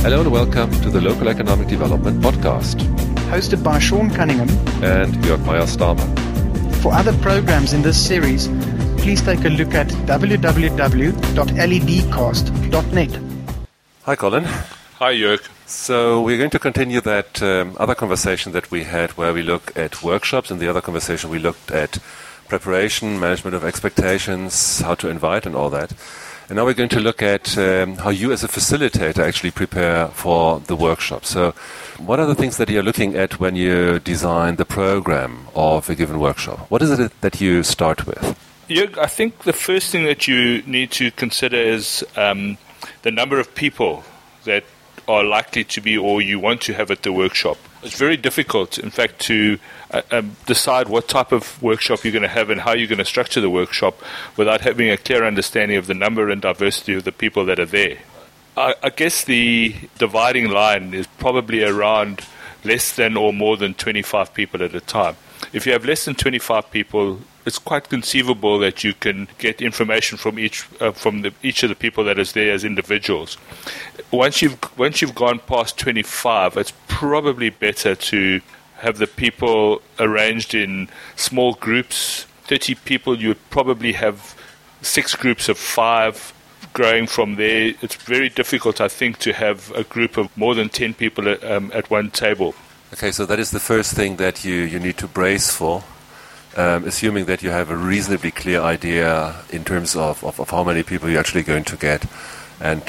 Hello and welcome to the Local Economic Development Podcast. Hosted by Sean Cunningham and Jörg Meyer-Starmer. For other programs in this series, please take a look at www.ledcast.net. Hi Colin. Hi Jörg. So we're going to continue that other conversation that we had where we look at workshops. In the other conversation we looked at preparation, management of expectations, how to invite and all that. And now we're going to look at how you as a facilitator actually prepare for the workshop. So what are the things that you're looking at when you design the program of a given workshop? What is it that you start with? Jörg, I think the first thing that you need to consider is the number of people that are likely to be or you want to have at the workshop. It's very difficult, in fact, to decide what type of workshop you're going to have and how you're going to structure the workshop without having a clear understanding of the number and diversity of the people that are there. I guess the dividing line is probably around less than or more than 25 people at a time. If you have less than 25 people, it's quite conceivable that you can get information from each of the people that is there as individuals. Once you've gone past 25, it's probably better to have the people arranged in small groups. 30 people, you would probably have 6 groups of 5. Growing from there, it's very difficult, I think, to have a group of more than 10 people at one table. Okay, so that is the first thing that you need to brace for, assuming that you have a reasonably clear idea in terms of how many people you're actually going to get. And,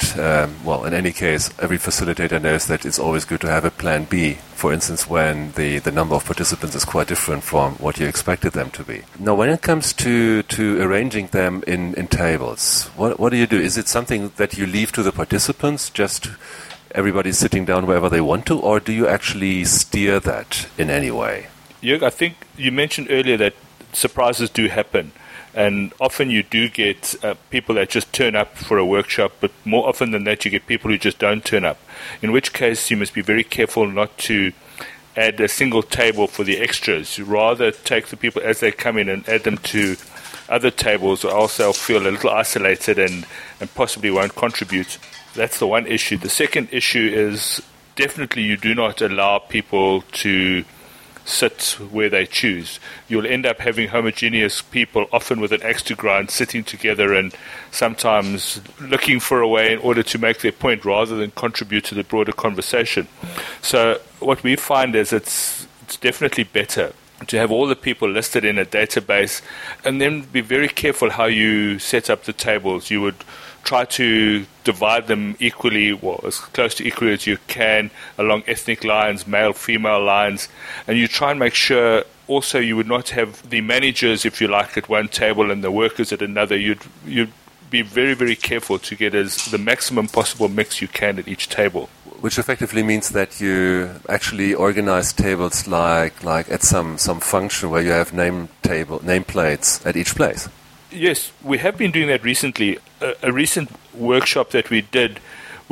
in any case, every facilitator knows that it's always good to have a plan B, for instance, when the number of participants is quite different from what you expected them to be. Now, when it comes to arranging them in tables, what do you do? Is it something that you leave to the participants, just everybody's sitting down wherever they want to, or do you actually steer that in any way? Jörg, I think you mentioned earlier that surprises do happen. And often you do get people that just turn up for a workshop, but more often than that you get people who just don't turn up. In which case you must be very careful not to add a single table for the extras. You rather take the people as they come in and add them to other tables, or else they'll feel a little isolated and possibly won't contribute. That's the one issue. The second issue is definitely you do not allow people to sit where they choose. You'll end up having homogeneous people, often with an axe to grind, sitting together and sometimes looking for a way in order to make their point rather than contribute to the broader conversation. So what we find is it's definitely better to have all the people listed in a database and then be very careful how you set up the tables. You would try to divide them equally, as close to equally as you can, along ethnic lines, male-female lines, and you try and make sure also you would not have the managers, if you like, at one table and the workers at another. You'd be very, very careful to get the maximum possible mix you can at each table. Which effectively means that you actually organize tables like at some function where you have nameplates at each place. Yes, we have been doing that recently. A recent workshop that we did,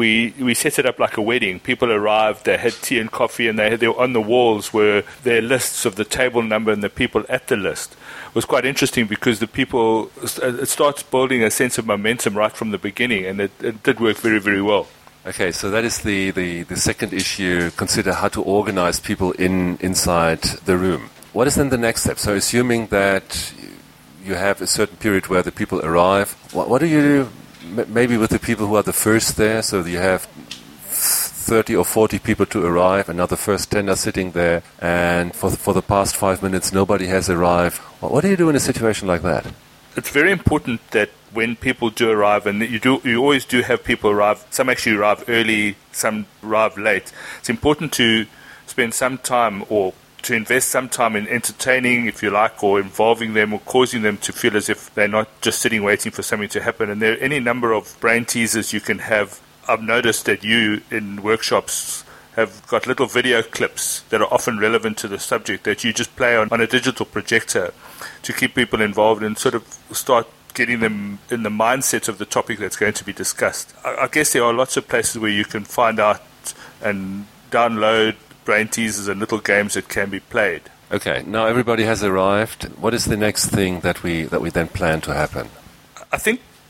we set it up like a wedding. People arrived, they had tea and coffee, and they were on the walls were their lists of the table number and the people at the list. It was quite interesting because it starts building a sense of momentum right from the beginning, and it did work very, very well. Okay, so that is the second issue. Consider how to organize people inside the room. What is then the next step? So assuming that you have a certain period where the people arrive, what do you do maybe with the people who are the first there? So you have 30 or 40 people to arrive, and now the first 10 are sitting there, and for the past 5 minutes nobody has arrived. What do you do in a situation like that? It's very important that when people do arrive, and you always do have people arrive, some actually arrive early, some arrive late. It's important to spend some time or to invest some time in entertaining, if you like, or involving them or causing them to feel as if they're not just sitting waiting for something to happen. And there are any number of brain teasers you can have. I've noticed that you, in workshops, have got little video clips that are often relevant to the subject that you just play on a digital projector to keep people involved and sort of start getting them in the mindset of the topic that's going to be discussed. I guess there are lots of places where you can find out and download brain teasers and little games that can be played. Okay, now everybody has arrived. What is the next thing that we then plan to happen? I think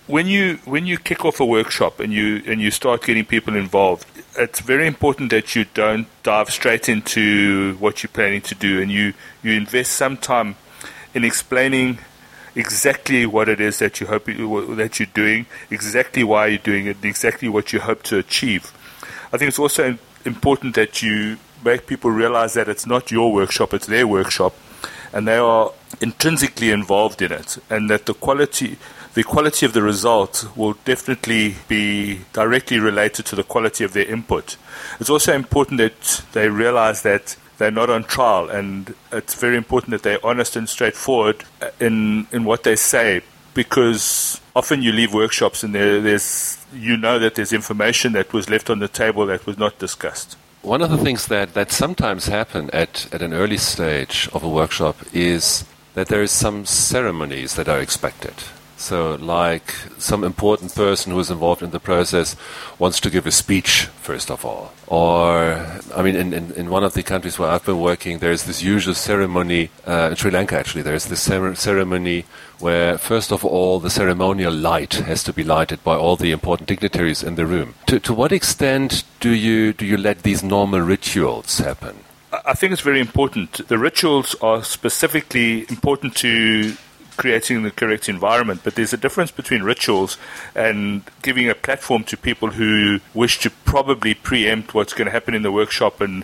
when you kick off a workshop and you start getting people involved, it's very important that you don't dive straight into what you're planning to do, and you invest some time in explaining exactly what it is that that you're doing, exactly why you're doing it, and exactly what you hope to achieve. I think it's also important that you make people realize that it's not your workshop, it's their workshop, and they are intrinsically involved in it, and that the quality of the result will definitely be directly related to the quality of their input. It's also important that they realize that they're not on trial, and it's very important that they're honest and straightforward in what they say, because often you leave workshops and there's information that was left on the table that was not discussed. One of the things that sometimes happen at an early stage of a workshop is that there is some ceremonies that are expected. So, like some important person who is involved in the process wants to give a speech, first of all. Or, I mean, in one of the countries where I've been working, there's this usual ceremony, in Sri Lanka actually, there's this ceremony where, first of all, the ceremonial light has to be lighted by all the important dignitaries in the room. To what extent do you let these normal rituals happen? I think it's very important. The rituals are specifically important to creating the correct environment, but there's a difference between rituals and giving a platform to people who wish to probably preempt what's going to happen in the workshop and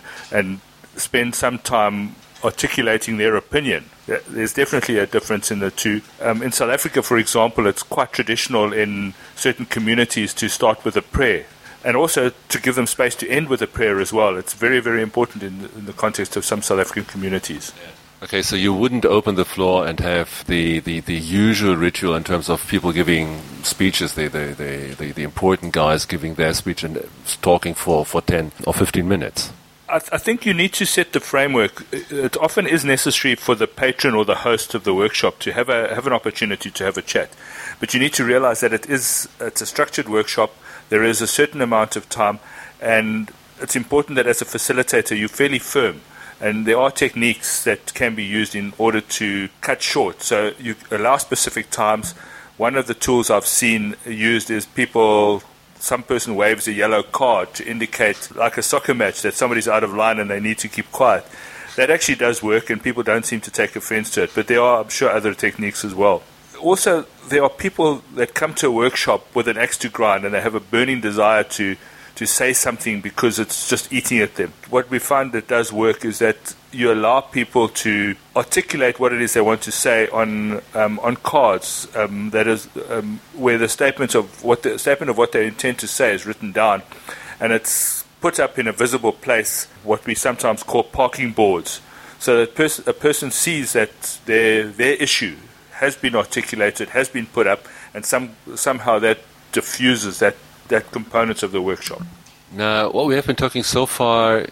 spend some time articulating their opinion. There's definitely a difference in the two. In South Africa, for example, it's quite traditional in certain communities to start with a prayer, and also to give them space to end with a prayer as well. It's very, very important in the context of some South African communities. Yeah. Okay, so you wouldn't open the floor and have the usual ritual in terms of people giving speeches, the important guys giving their speech and talking for 10 or 15 minutes. I think you need to set the framework. It often is necessary for the patron or the host of the workshop to have an opportunity to have a chat. But you need to realize that it's a structured workshop. There is a certain amount of time, and it's important that as a facilitator you're fairly firm. And there are techniques that can be used in order to cut short. So you allow specific times. One of the tools I've seen used is some person waves a yellow card to indicate, like a soccer match, that somebody's out of line and they need to keep quiet. That actually does work, and people don't seem to take offense to it. But there are, I'm sure, other techniques as well. Also, there are people that come to a workshop with an axe to grind, and they have a burning desire to say something because it's just eating at them. What we find that does work is that you allow people to articulate what it is they want to say on cards. That is where the statement of what they intend to say is written down, and it's put up in a visible place, what we sometimes call parking boards, so that a person sees that their issue has been articulated, has been put up, and somehow that diffuses that component of the workshop. Now, what we have been talking so far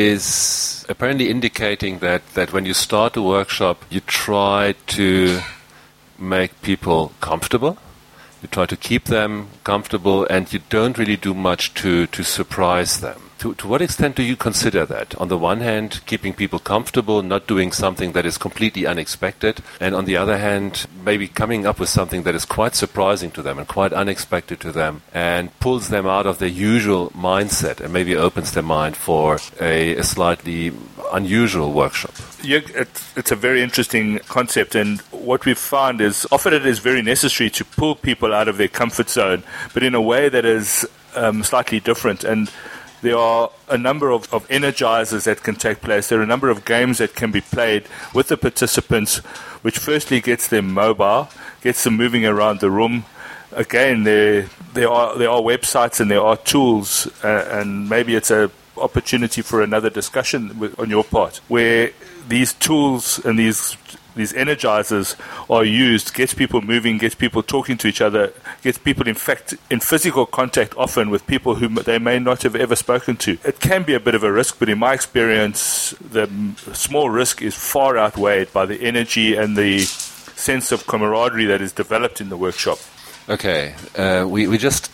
is apparently indicating that when you start a workshop, you try to make people comfortable, you try to keep them comfortable, and you don't really do much to surprise them. To what extent do you consider that? On the one hand, keeping people comfortable, not doing something that is completely unexpected, and on the other hand, maybe coming up with something that is quite surprising to them and quite unexpected to them, and pulls them out of their usual mindset and maybe opens their mind for a slightly unusual workshop. Yeah, it's a very interesting concept, and what we've found is often it is very necessary to pull people out of their comfort zone, but in a way that is slightly different. And there are a number of energizers that can take place. There are a number of games that can be played with the participants, which firstly gets them mobile, gets them moving around the room. Again, there are websites and there are tools, and maybe it's an opportunity for another discussion on your part, where these tools and these energizers are used, gets people moving, gets people talking to each other, gets people, in fact, in physical contact often with people who they may not have ever spoken to. It can be a bit of a risk, but in my experience, the small risk is far outweighed by the energy and the sense of camaraderie that is developed in the workshop. Okay, we just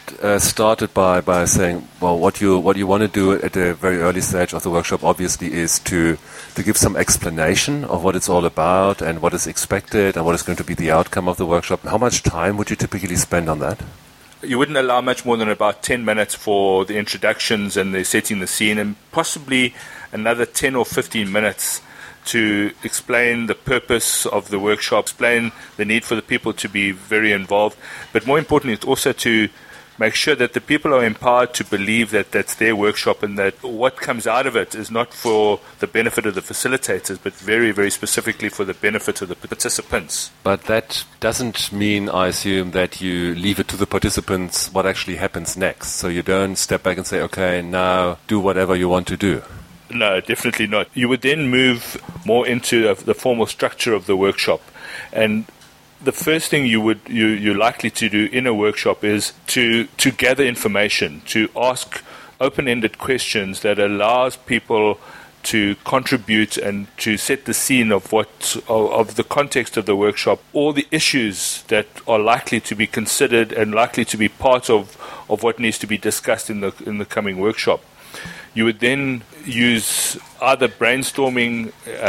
started by saying, well, what you want to do at a very early stage of the workshop, obviously, is to give some explanation of what it's all about and what is expected and what is going to be the outcome of the workshop. How much time would you typically spend on that? You wouldn't allow much more than about 10 minutes for the introductions and the setting the scene, and possibly another 10 or 15 minutes to explain the purpose of the workshop, explain the need for the people to be very involved, but more importantly, it's also to make sure that the people are empowered to believe that that's their workshop and that what comes out of it is not for the benefit of the facilitators, but very, very specifically for the benefit of the participants. But that doesn't mean, I assume, that you leave it to the participants what actually happens next. So you don't step back and say, okay, now do whatever you want to do. No, definitely not. You would then move more into the formal structure of the workshop. And the first thing you're likely to do in a workshop is to gather information, to ask open-ended questions that allows people to contribute and to set the scene of the context of the workshop, all the issues that are likely to be considered and likely to be part of what needs to be discussed in the coming workshop. You would then use either brainstorming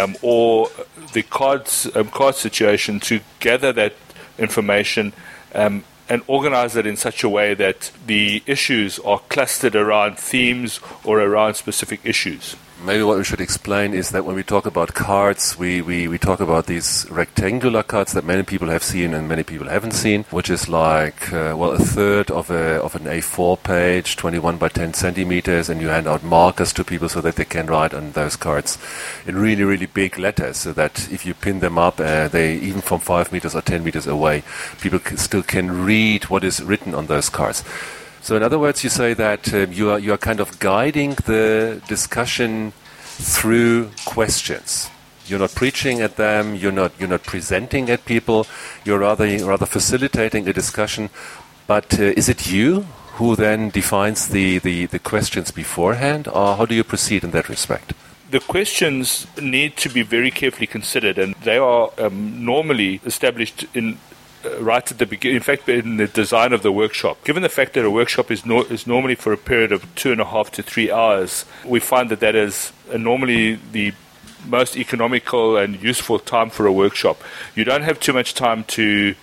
or the card situation to gather that information and organize it in such a way that the issues are clustered around themes or around specific issues. Maybe what we should explain is that when we talk about cards, we talk about these rectangular cards that many people have seen and many people haven't seen, which is like, a third of an A4 page, 21 by 10 centimeters, and you hand out markers to people so that they can write on those cards in really, really big letters, so that if you pin them up, they even from 5 meters or 10 meters away, people still can read what is written on those cards. So in other words, you say that you are kind of guiding the discussion through questions. You're not preaching at them. You're not presenting at people. You're rather facilitating a discussion. But is it you who then defines the questions beforehand, or how do you proceed in that respect? The questions need to be very carefully considered, and they are normally established right at the beginning, in fact, in the design of the workshop. Given the fact that a workshop is normally for a period of 2.5 to 3 hours, we find that is normally the most economical and useful time for a workshop. You don't have too much time to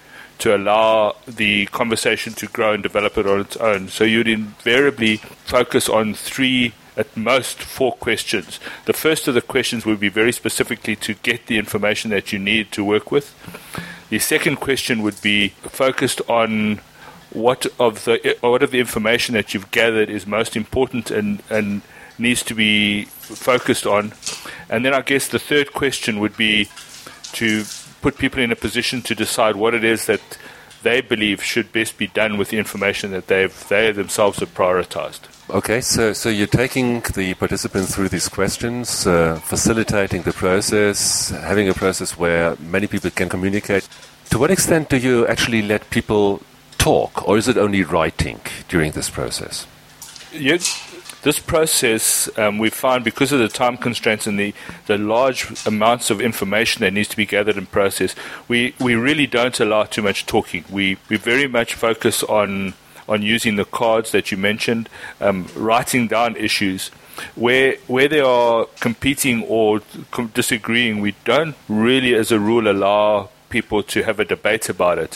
allow the conversation to grow and develop it on its own. So you'd invariably focus on 3, at most 4 questions. The first of the questions would be very specifically to get the information that you need to work with. The second question would be focused on what of the information that you've gathered is most important and needs to be focused on. And then I guess the third question would be to put people in a position to decide what it is that they believe should best be done with the information that they themselves have prioritized. Okay, so you're taking the participants through these questions, facilitating the process, having a process where many people can communicate. To what extent do you actually let people talk, or is it only writing during this process? Yes. This process, we find, because of the time constraints and the large amounts of information that needs to be gathered and processed, we really don't allow too much talking. We very much focus on using the cards that you mentioned, writing down issues. Where they are competing or disagreeing, we don't really, as a rule, allow people to have a debate about it.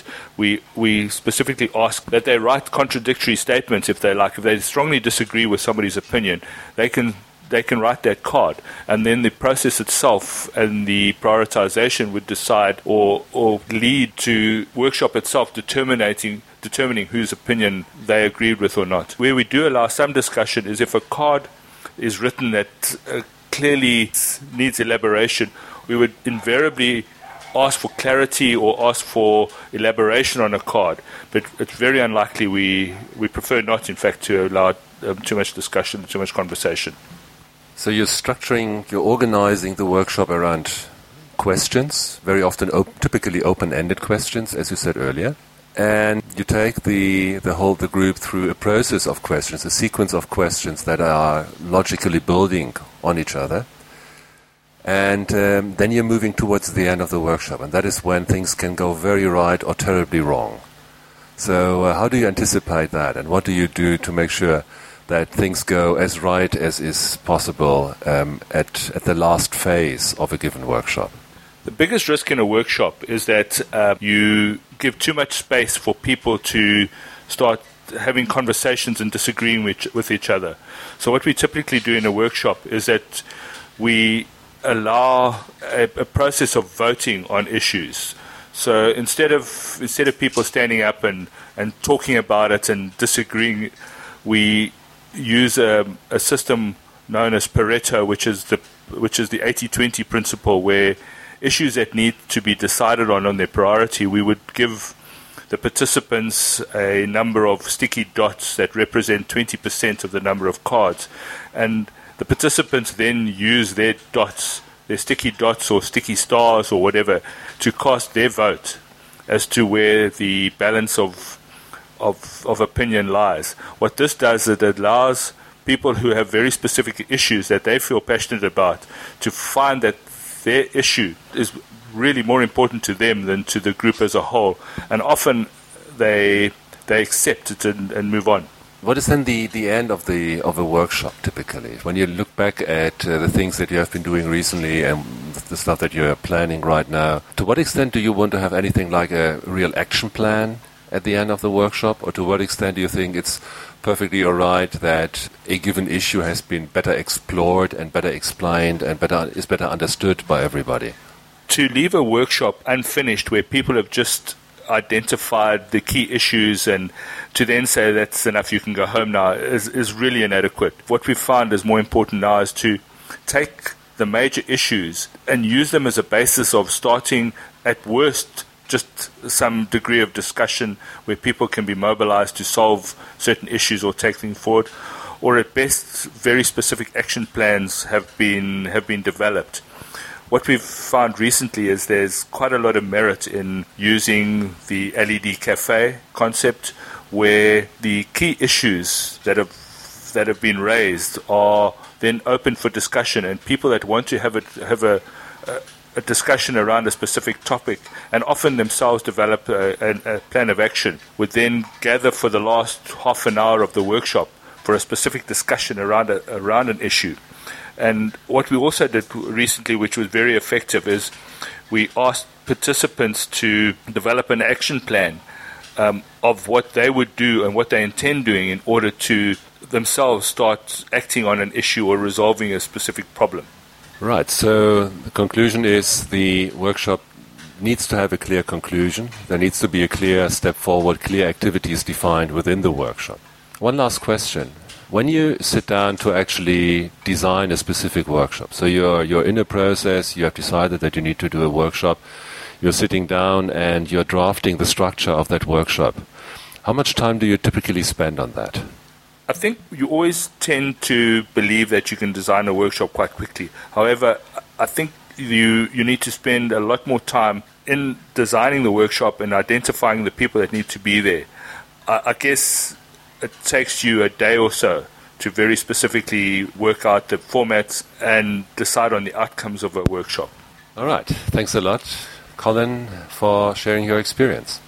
We specifically ask that they write contradictory statements if they like. If they strongly disagree with somebody's opinion, they can write that card, and then the process itself and the prioritization would decide or lead to workshop itself determining whose opinion they agreed with or not. Where we do allow some discussion is if a card is written that clearly needs elaboration, we would invariably ask for clarity or ask for elaboration on a card. But it's very unlikely. We prefer not, in fact, to allow too much discussion, too much conversation. So you're organizing the workshop around questions, very often typically open-ended questions, as you said earlier. And you take the group through a process of questions, a sequence of questions that are logically building on each other. And then you're moving towards the end of the workshop, and that is when things can go very right or terribly wrong. So how do you anticipate that, and what do you do to make sure that things go as right as is possible at the last phase of a given workshop? The biggest risk in a workshop is that you give too much space for people to start having conversations and disagreeing with each other. So what we typically do in a workshop is that we allow a process of voting on issues. So instead of people standing up and talking about it and disagreeing, we use a system known as Pareto, which is the 80-20 principle, where issues that need to be decided on their priority, we would give the participants a number of sticky dots that represent 20% of the number of cards. And the participants then use their dots, their sticky dots or sticky stars or whatever, to cast their vote as to where the balance of opinion lies. What this does is it allows people who have very specific issues that they feel passionate about to find that their issue is really more important to them than to the group as a whole, and often they accept it and move on. What is then the end of a workshop typically? When you look back at the things that you have been doing recently and the stuff that you're planning right now, to what extent do you want to have anything like a real action plan at the end of the workshop, or to what extent do you think it's perfectly all right that a given issue has been better explored and better explained and is better understood by everybody? To leave a workshop unfinished where people have just identified the key issues and to then say that's enough, you can go home now, is really inadequate. What we've found is more important now is to take the major issues and use them as a basis of starting at worst just some degree of discussion where people can be mobilized to solve certain issues or take things forward, or at best very specific action plans have been developed. What we've found recently is there's quite a lot of merit in using the LED cafe concept, where the key issues that have been raised are then open for discussion, and people that want to have a discussion around a specific topic and often themselves develop a plan of action would then gather for the last half an hour of the workshop for a specific discussion around an issue. And what we also did recently, which was very effective, is we asked participants to develop an action plan of what they would do and what they intend doing in order to themselves start acting on an issue or resolving a specific problem. Right, so the conclusion is the workshop needs to have a clear conclusion. There needs to be a clear step forward, clear activities defined within the workshop. One last question. When you sit down to actually design a specific workshop, so you're in a process, you have decided that you need to do a workshop, you're sitting down and you're drafting the structure of that workshop. How much time do you typically spend on that? I think you always tend to believe that you can design a workshop quite quickly. However, I think you need to spend a lot more time in designing the workshop and identifying the people that need to be there. I guess it takes you a day or so to very specifically work out the formats and decide on the outcomes of a workshop. All right. Thanks a lot, Colin, for sharing your experience.